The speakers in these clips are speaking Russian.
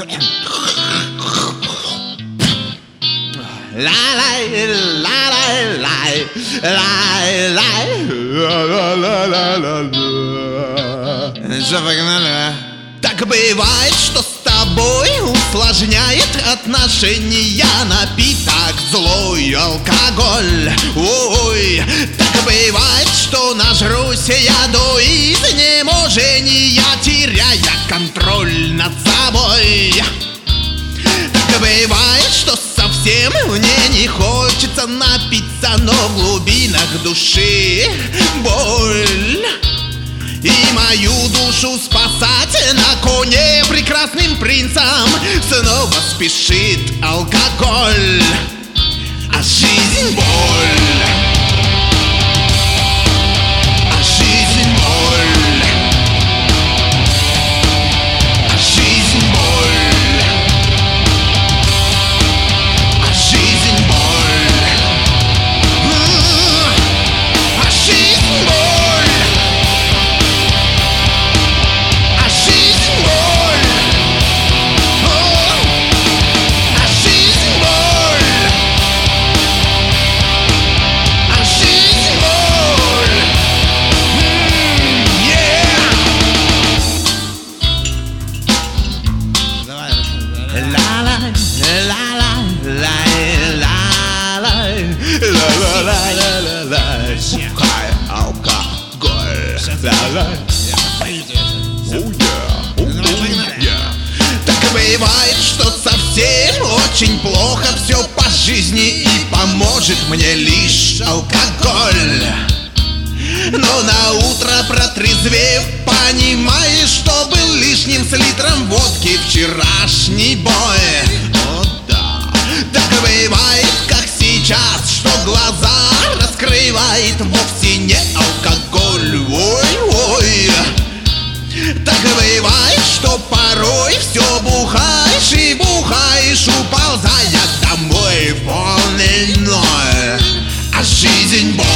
Что, погнали, а? Так бывает, что с тобой усложняет отношения напиток злой алкоголь. Ой, так бывает, что нажрусь я до изнеможения, теряя контроль над собой. Так бывает, что совсем мне не хочется напиться, но в глубинах души боль. И мою душу спасать на коне прекрасным принцем снова спешит алкоголь, а жизнь боль. А жизнь боль. А жизнь боль. А жизнь боль. А жизнь боль. Бухай алкоголь. Так бывает, что совсем очень плохо все по жизни, и поможет мне лишь алкоголь. Но на утро протрезвев, понимаешь, что был лишним с литром водки вчерашний бой. О, да. Так бывает, как сейчас, что глаза раскрывает вовсе не алкоголь. Ой-ой. Так бывает, что порой все бухаешь и бухаешь, уползая домой в полный ноль. А жизнь боль.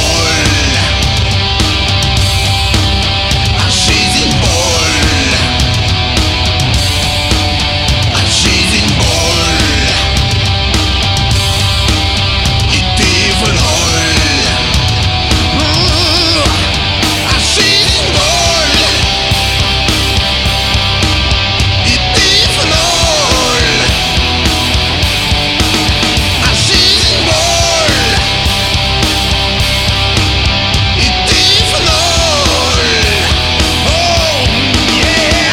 А жизнь боль. А жизнь боль. И ты в ноль. А жизнь боль. И ты в ноль. А жизнь боль. И ты в ноль. Оу, yeah.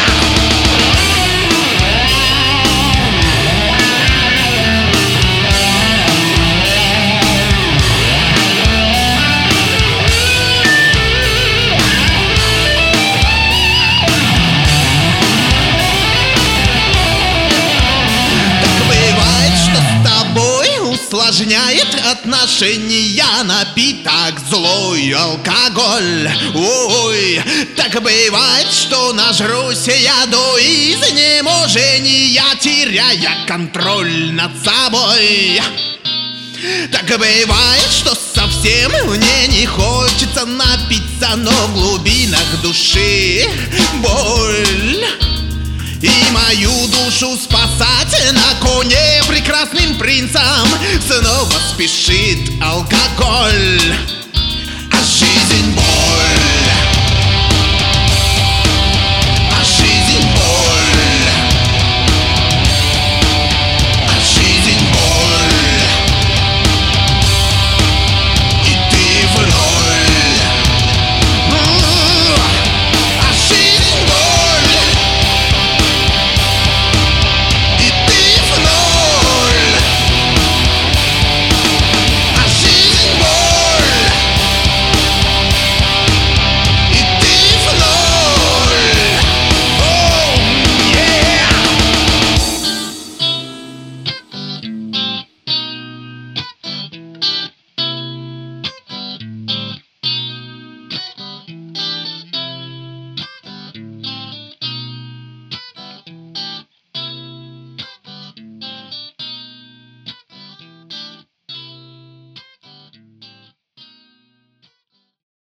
Так бывает, что с тобой усложняет отношения напиток злой алкоголь. Ой, так бывает, что нажрусь я до изнеможения, теряя контроль над собой. Так бывает, что совсем мне не хочется напиться, но в глубинах души боль. И мою душу спасать на коне прекрасным принцем снова спешит алкоголь, а жизнь боль.